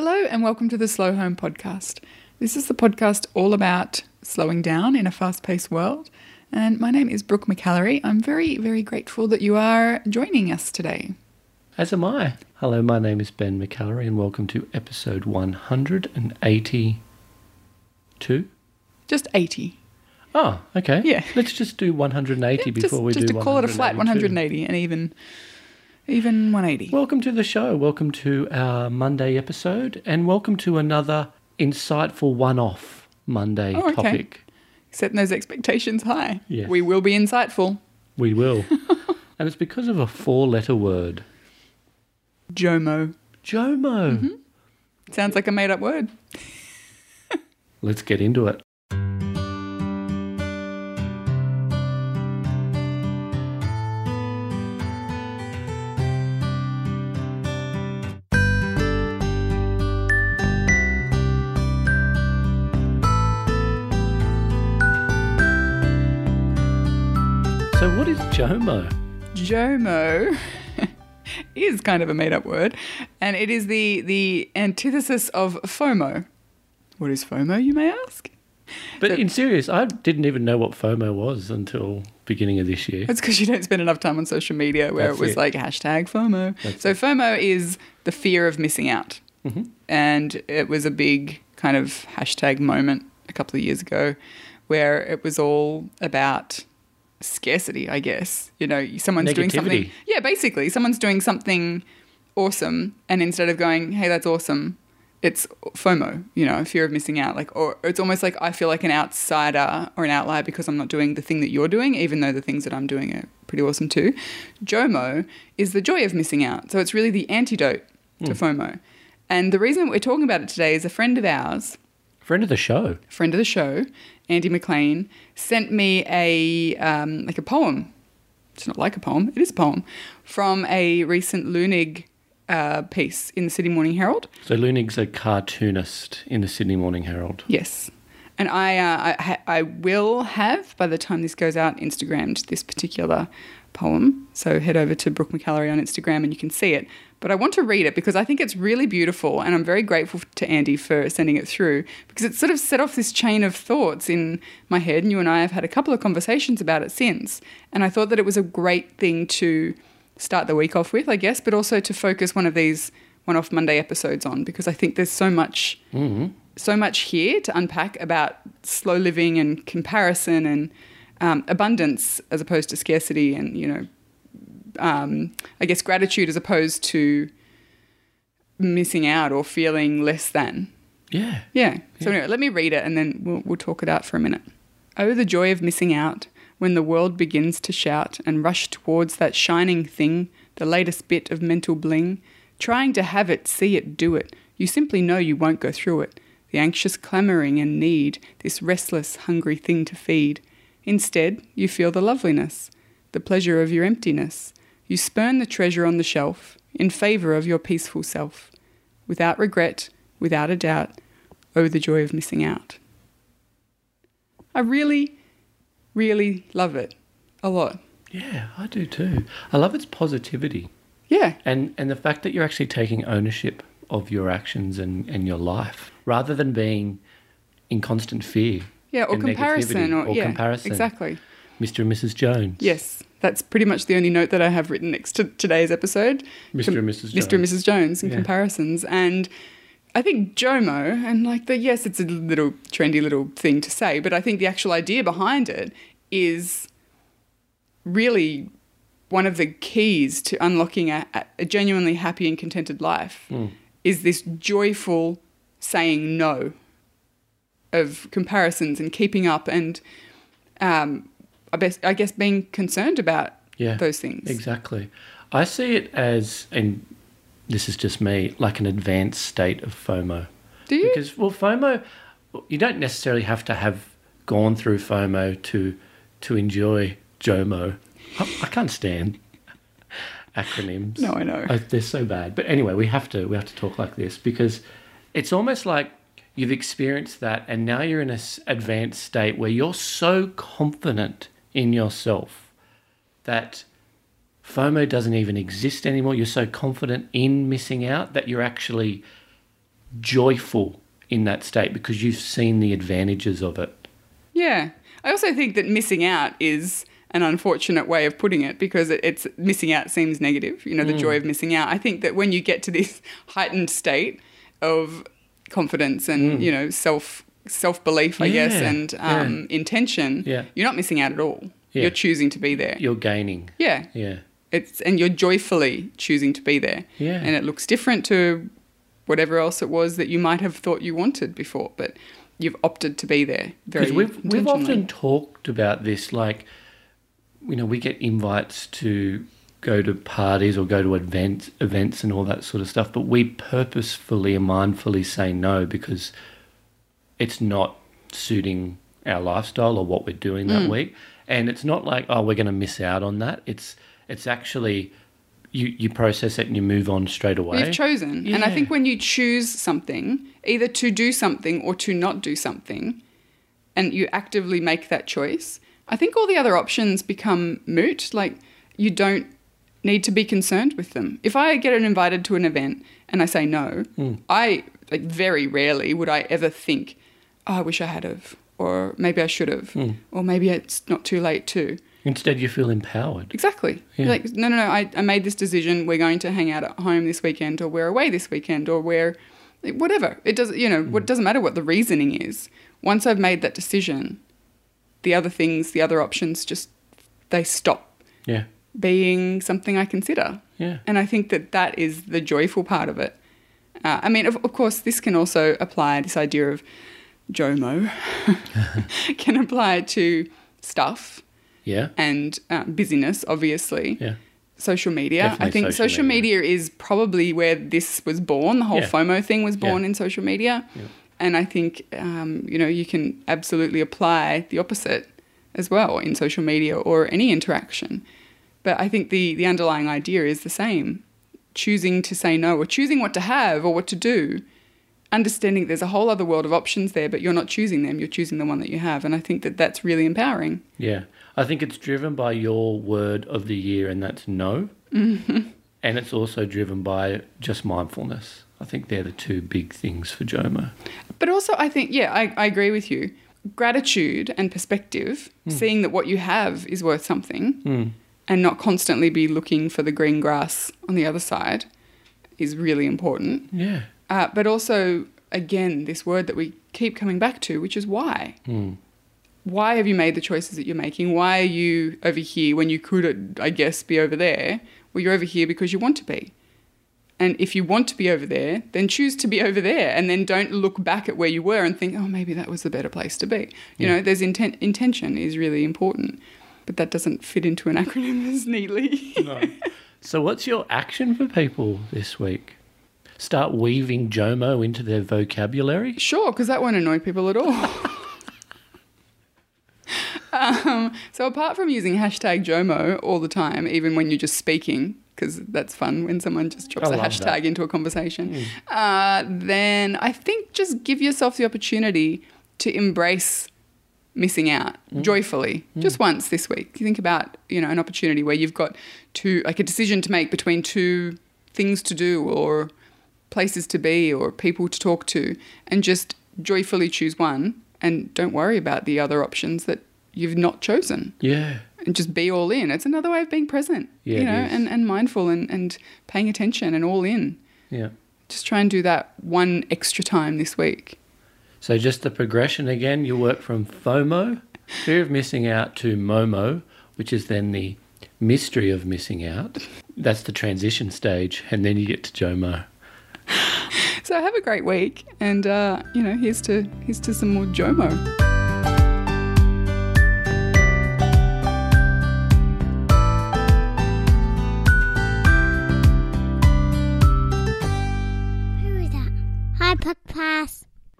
Hello and welcome to the Slow Home Podcast. This is the podcast all about slowing down in a fast-paced world. And my name is Brooke McAlary. I'm very, very grateful that you are joining us today. As am I. Hello, my name is Ben McAlary and welcome to episode 182. Just 80. Oh, okay. Yeah. Let's just do 180 before we do 182. Just to call it a flat 180 and even 180. Welcome to the show. Welcome to our Monday episode and welcome to another insightful one-off Monday topic. Setting those expectations high. Yes. We will be insightful. We will. And it's because of a 4-letter word. JOMO. JOMO. Mm-hmm. Sounds like a made-up word. Let's get into it. So what is JOMO? JOMO is kind of a made-up word, and it is the antithesis of FOMO. What is FOMO, you may ask? But in serious, I didn't even know what FOMO was until beginning of this year. That's because you don't spend enough time on social media where it was like hashtag FOMO. So FOMO is the fear of missing out. Mm-hmm. And it was a big kind of hashtag moment a couple of years ago where it was all about scarcity, I guess. You know, someone's doing something. Yeah, basically, someone's doing something awesome, and instead of going, hey, that's awesome, it's FOMO, you know, fear of missing out. Like, or it's almost like I feel like an outsider or an outlier because I'm not doing the thing that you're doing, even though the things that I'm doing are pretty awesome too. JOMO is the joy of missing out. So it's really the antidote to FOMO. And the reason we're talking about it today is a friend of ours. Friend of the show, Andy McLean, sent me a poem. It's not like a poem, it is a poem, from a recent Leunig piece in the Sydney Morning Herald. So Leunig's a cartoonist in the Sydney Morning Herald. Yes. And I will have, by the time this goes out, Instagrammed this particular poem. So head over to Brooke McAlary on Instagram and you can see it. But I want to read it because I think it's really beautiful, and I'm very grateful to Andy for sending it through because it sort of set off this chain of thoughts in my head, and you and I have had a couple of conversations about it since. And I thought that it was a great thing to start the week off with, I guess, but also to focus one of these one-off Monday episodes on, because I think there's so much here to unpack about slow living and comparison and abundance as opposed to scarcity, and, you know, I guess gratitude as opposed to missing out or feeling less than. Yeah. So anyway, let me read it and then we'll talk it out for a minute. Oh, the joy of missing out when the world begins to shout and rush towards that shining thing, the latest bit of mental bling, trying to have it, see it, do it. You simply know you won't go through it. The anxious clamouring and need, this restless, hungry thing to feed. Instead, you feel the loveliness, the pleasure of your emptiness. You spurn the treasure on the shelf in favour of your peaceful self. Without regret, without a doubt, oh, the joy of missing out. I really, really love it a lot. Yeah, I do too. I love its positivity. Yeah. And the fact that you're actually taking ownership of your actions and your life rather than being in constant fear. Yeah, or comparison. Or comparison. Exactly. Mr. and Mrs. Jones. Yes, that's pretty much the only note that I have written next to today's episode. Mr. and Mrs. Jones. Mr. and Mrs. Jones and comparisons. And I think JOMO, and yes, it's a little trendy little thing to say, but I think the actual idea behind it is really one of the keys to unlocking a genuinely happy and contented life is this joyful saying no of comparisons and keeping up and I guess being concerned about those things. Exactly. I see it as, and this is just me, like an advanced state of FOMO. Do you? Because, FOMO, you don't necessarily have to have gone through FOMO to enjoy JOMO. I can't stand acronyms. No, I know. They're so bad. But anyway, we have to talk like this because it's almost like you've experienced that and now you're in an advanced state where you're so confident in yourself that FOMO doesn't even exist anymore. You're so confident in missing out that you're actually joyful in that state because you've seen the advantages of it. Yeah. I also think that missing out is an unfortunate way of putting it because it's missing out seems negative, the joy of missing out. I think that when you get to this heightened state of confidence and, self-belief, I guess, and intention, you're not missing out at all. Yeah. You're choosing to be there. You're gaining. Yeah. Yeah. And you're joyfully choosing to be there. Yeah. And it looks different to whatever else it was that you might have thought you wanted before, but you've opted to be there very we've often talked about this, like, we get invites to go to parties or go to events and all that sort of stuff, but we purposefully and mindfully say no because it's not suiting our lifestyle or what we're doing that week. And it's not like, we're going to miss out on that. It's actually... You process it and you move on straight away. You've chosen. Yeah. And I think when you choose something, either to do something or to not do something, and you actively make that choice, I think all the other options become moot. Like, you don't need to be concerned with them. If I get invited to an event and I say no, very rarely would I ever think, I wish I had have, or maybe I should have, or maybe it's not too late too. Instead, you feel empowered. Exactly. Yeah. You're like, no, I made this decision. We're going to hang out at home this weekend, or we're away this weekend, or we're whatever. It doesn't, what doesn't matter what the reasoning is. Once I've made that decision, the other things, the other options, just they stop being something I consider. Yeah. And I think that is the joyful part of it. Of course, this can also apply. This idea of JOMO can apply to stuff. Yeah. And busyness, obviously. Yeah. Social media. Definitely I think social media is probably where this was born. The whole FOMO thing was born in social media. Yeah. And I think, you can absolutely apply the opposite as well in social media or any interaction. But I think the underlying idea is the same. Choosing to say no or choosing what to have or what to do. Understanding there's a whole other world of options there, but you're not choosing them. You're choosing the one that you have. And I think that's really empowering. Yeah. I think it's driven by your word of the year, and that's no. Mm-hmm. And it's also driven by just mindfulness. I think they're the two big things for JOMO. But also I think, I agree with you. Gratitude and perspective, seeing that what you have is worth something and not constantly be looking for the green grass on the other side is really important. Yeah. But also, again, this word that we keep coming back to, which is why. Why have you made the choices that you're making? Why are you over here when you could, I guess, be over there? Well, you're over here because you want to be. And if you want to be over there, then choose to be over there and then don't look back at where you were and think, maybe that was the better place to be. There's intention is really important, but that doesn't fit into an acronym as neatly. No. So what's your action for people this week? Start weaving JOMO into their vocabulary? Sure, because that won't annoy people at all. So apart from using hashtag JOMO all the time, even when you're just speaking, because that's fun when someone just drops a hashtag into a conversation, then I think just give yourself the opportunity to embrace missing out joyfully just once this week. You think about, an opportunity where you've got a decision to make between two things to do or places to be or people to talk to, and just joyfully choose one and don't worry about the other options that you've not chosen. Yeah. And just be all in. It's another way of being present, and mindful and paying attention and all in. Yeah. Just try and do that one extra time this week. So just the progression again, you work from FOMO, fear of missing out, to MOMO, which is then the mystery of missing out. That's the transition stage, and then you get to JOMO. So have a great week, and here's to some more JOMO.